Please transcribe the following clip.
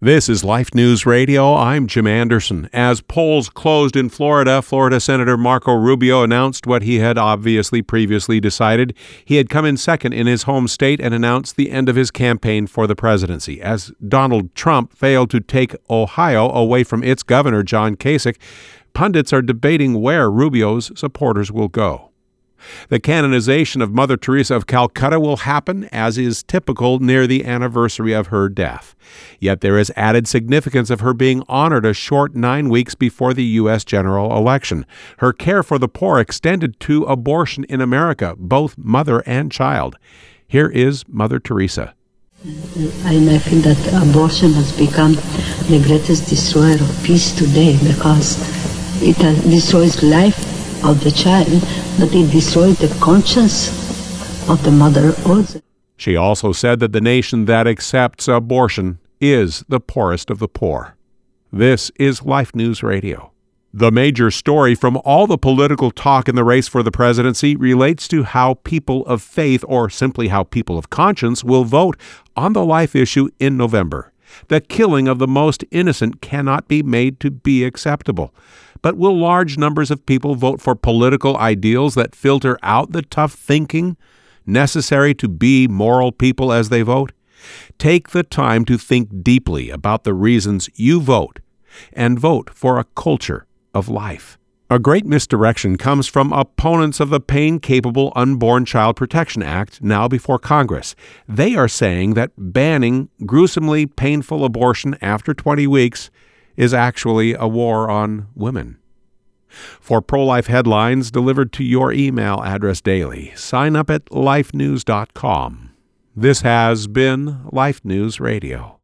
This is Life News Radio. I'm Jim Anderson. As polls closed in Florida, Florida Senator Marco Rubio announced what he had obviously previously decided. He had come in second in his home state and announced the end of his campaign for the presidency. As Donald Trump failed to take Ohio away from its governor, John Kasich, pundits are debating where Rubio's supporters will go. The canonization of Mother Teresa of Calcutta will happen, as is typical, near the anniversary of her death. Yet there is added significance of her being honored a short 9 weeks before the U.S. general election. Her care for the poor extended to abortion in America, both mother and child. Here is Mother Teresa. I feel that abortion has become the greatest destroyer of peace today because it destroys life of the child, but it destroyed the conscience of the mother also. She also said that the nation that accepts abortion is the poorest of the poor. This is Life News Radio. The major story from all the political talk in the race for the presidency relates to how people of faith, or simply how people of conscience, will vote on the life issue in November. The killing of the most innocent cannot be made to be acceptable. But will large numbers of people vote for political ideals that filter out the tough thinking necessary to be moral people as they vote? Take the time to think deeply about the reasons you vote, and vote for a culture of life. A great misdirection comes from opponents of the Pain-Capable Unborn Child Protection Act, now before Congress. They are saying that banning gruesomely painful abortion after 20 weeks is actually a war on women. For pro-life headlines delivered to your email address daily, sign up at lifenews.com. This has been Life News Radio.